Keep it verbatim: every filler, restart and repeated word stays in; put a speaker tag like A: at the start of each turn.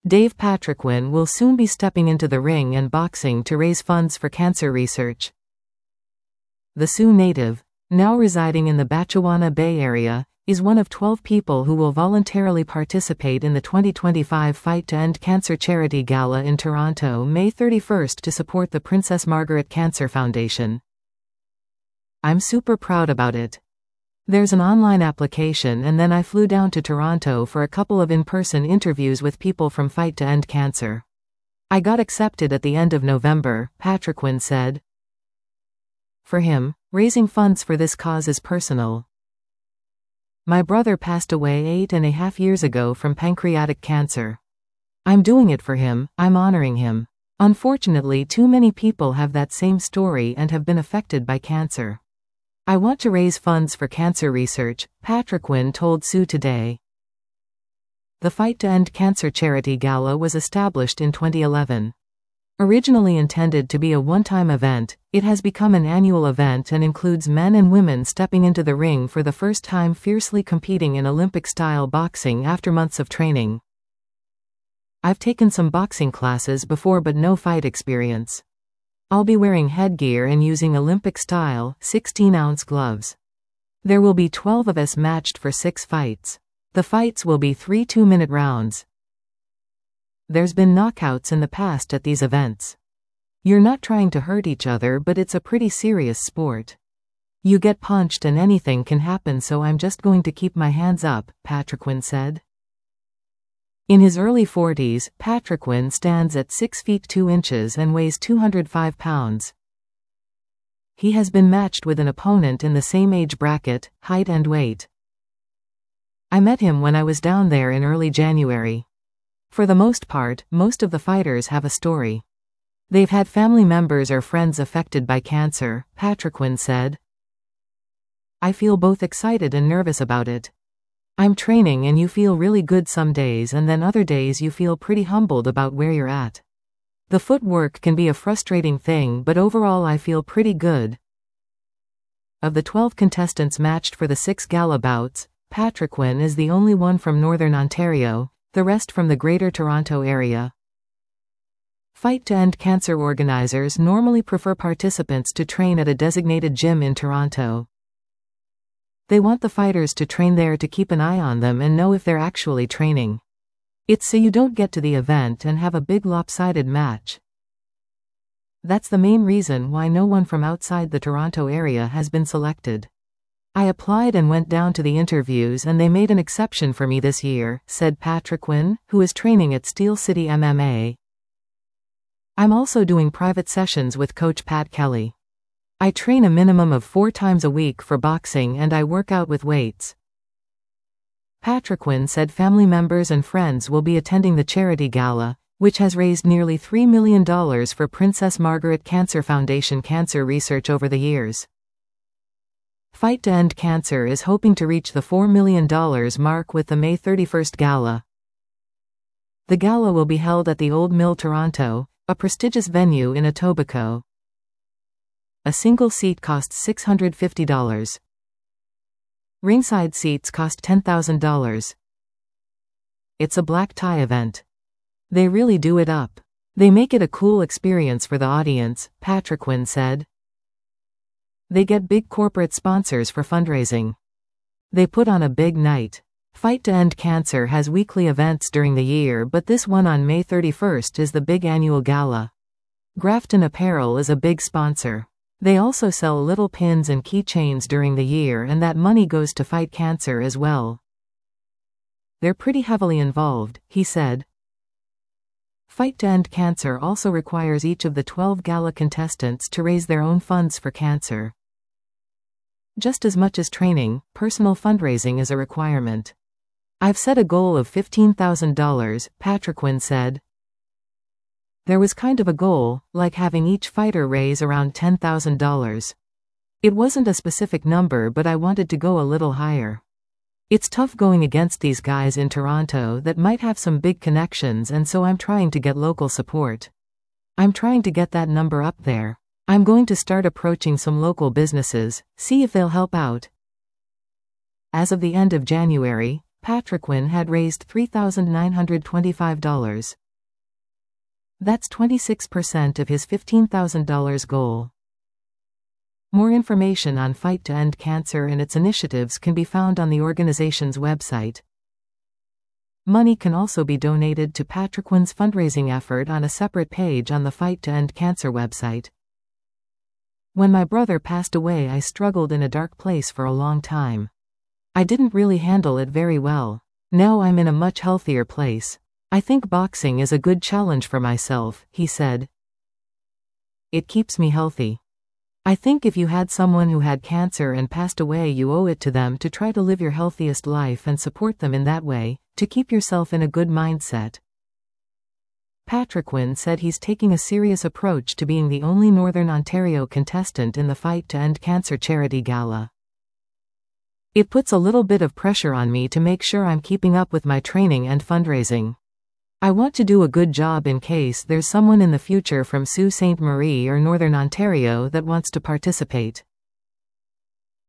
A: Dave Patriquin will soon be stepping into the ring and boxing to raise funds for cancer research. The Sioux native, now residing in the Batchewana Bay Area, is one of twelve people who will voluntarily participate in the twenty twenty-five Fight to End Cancer Charity Gala in Toronto May thirty-first to support the Princess Margaret Cancer Foundation. I'm super proud about it. There's an online application and then I flew down to Toronto for a couple of in-person interviews with people from Fight to End Cancer. I got accepted at the end of November, Patriquin said. For him, raising funds for this cause is personal. My brother passed away eight and a half years ago from pancreatic cancer. I'm doing it for him, I'm honoring him. Unfortunately, too many people have that same story and have been affected by cancer. I want to raise funds for cancer research, Patriquin told Sioux Today. The Fight to End Cancer Charity Gala was established in twenty eleven. Originally intended to be a one-time event, it has become an annual event and includes men and women stepping into the ring for the first time, fiercely competing in Olympic-style boxing after months of training. I've taken some boxing classes before but no fight experience. I'll be wearing headgear and using Olympic-style, sixteen-ounce gloves. There will be twelve of us matched for six fights. The fights will be three two-minute rounds. There's been knockouts in the past at these events. You're not trying to hurt each other, but it's a pretty serious sport. You get punched and anything can happen, so I'm just going to keep my hands up, Patriquin said. In his early forties, Patriquin stands at six feet two inches and weighs two hundred five pounds. He has been matched with an opponent in the same age bracket, height and weight. I met him when I was down there in early January. For the most part, most of the fighters have a story. They've had family members or friends affected by cancer, Patriquin said. I feel both excited and nervous about it. I'm training and you feel really good some days, and then other days you feel pretty humbled about where you're at. The footwork can be a frustrating thing, but overall I feel pretty good. Of the twelve contestants matched for the six gala bouts, Patriquin is the only one from Northern Ontario, the rest from the Greater Toronto Area. Fight to End Cancer organizers normally prefer participants to train at a designated gym in Toronto. They want the fighters to train there to keep an eye on them and know if they're actually training. It's so you don't get to the event and have a big lopsided match. That's the main reason why no one from outside the Toronto area has been selected. I applied and went down to the interviews and they made an exception for me this year, said Patriquin, who is training at Steel City M M A. I'm also doing private sessions with Coach Pat Kelly. I train a minimum of four times a week for boxing and I work out with weights. Patriquin said family members and friends will be attending the charity gala, which has raised nearly three million dollars for Princess Margaret Cancer Foundation cancer research over the years. Fight to End Cancer is hoping to reach the four million dollars mark with the May thirty-first gala. The gala will be held at the Old Mill Toronto, a prestigious venue in Etobicoke. A single seat costs six hundred fifty dollars. Ringside seats cost ten thousand dollars. It's a black tie event. They really do it up. They make it a cool experience for the audience, Patriquin said. They get big corporate sponsors for fundraising. They put on a big night. Fight to End Cancer has weekly events during the year, but this one on May thirty-first is the big annual gala. Grafton Apparel is a big sponsor. They also sell little pins and keychains during the year, and that money goes to fight cancer as well. They're pretty heavily involved, he said. Fight to End Cancer also requires each of the twelve gala contestants to raise their own funds for cancer. Just as much as training, personal fundraising is a requirement. I've set a goal of fifteen thousand dollars, Patriquin said. There was kind of a goal, like having each fighter raise around ten thousand dollars. It wasn't a specific number, but I wanted to go a little higher. It's tough going against these guys in Toronto that might have some big connections, and so I'm trying to get local support. I'm trying to get that number up there. I'm going to start approaching some local businesses, see if they'll help out. As of the end of January, Patriquin had raised three thousand nine hundred twenty-five dollars. That's twenty-six percent of his fifteen thousand dollars goal. More information on Fight to End Cancer and its initiatives can be found on the organization's website. Money can also be donated to Patriquin's fundraising effort on a separate page on the Fight to End Cancer website. When my brother passed away, I struggled in a dark place for a long time. I didn't really handle it very well. Now I'm in a much healthier place. I think boxing is a good challenge for myself, he said. It keeps me healthy. I think if you had someone who had cancer and passed away, you owe it to them to try to live your healthiest life and support them in that way, to keep yourself in a good mindset. Patriquin said he's taking a serious approach to being the only Northern Ontario contestant in the Fight to End Cancer charity gala. It puts a little bit of pressure on me to make sure I'm keeping up with my training and fundraising. I want to do a good job in case there's someone in the future from Sault Ste. Marie or Northern Ontario that wants to participate.